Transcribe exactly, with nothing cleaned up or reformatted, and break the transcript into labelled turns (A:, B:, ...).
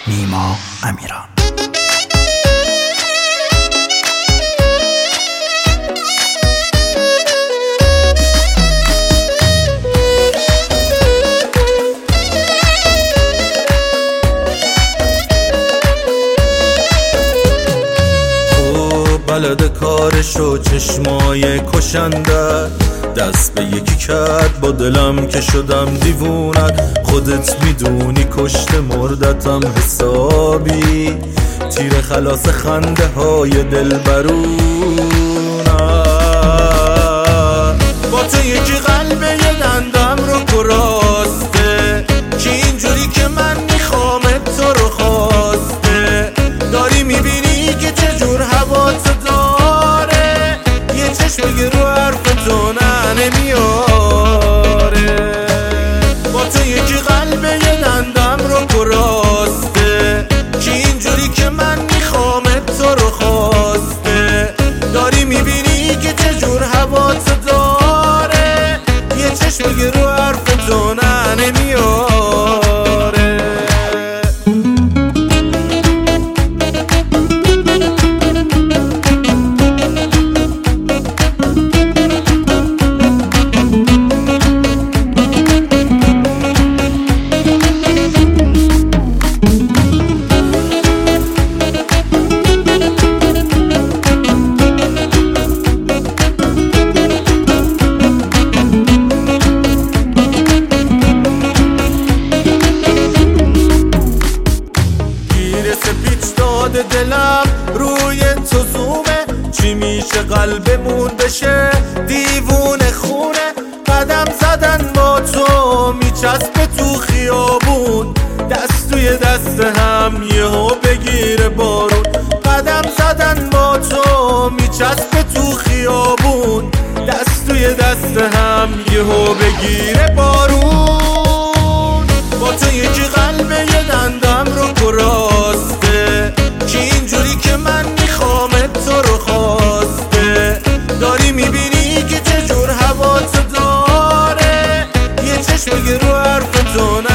A: نیما امیران.
B: بلد کارشو چشمای کشنده دست به یکی کرد با دلم که شدم دیوونت. خودت میدونی کشت مردتم حسابی تیر خلاص خنده های دلبرونت. با تو یکی قلب یه دندم رو کراسته که اینجوری که من میخوامت تو رو خواسته. داری میبینی که چجور هواتو داره یه چشم بگی رو حرف تو نه نمیاره. با تو یکی قلب یه دندم رو کراسته که اینجوری که من میخوامت تو رو خواسته. داری میبینی که چجور هواتو داره یه چشم بگی رو حرف تو نه نمیاره. دلم روی تو زومه چی میشه قلبمون بشه دیوونه خونه. قدم زدن با تو میچسبه تو خیابون دست توی دست هم یهو بگیره بارون. قدم زدن با تو میچسبه تو خیابون دست توی دست هم یهو بگیره بارون. با تو یکی قلب یه دندم رو کراسته که اینجوری که من میخوامت تو رو خواسته. داری میبینی که چجور هواتو داره یه چشم بگی رو حرف تو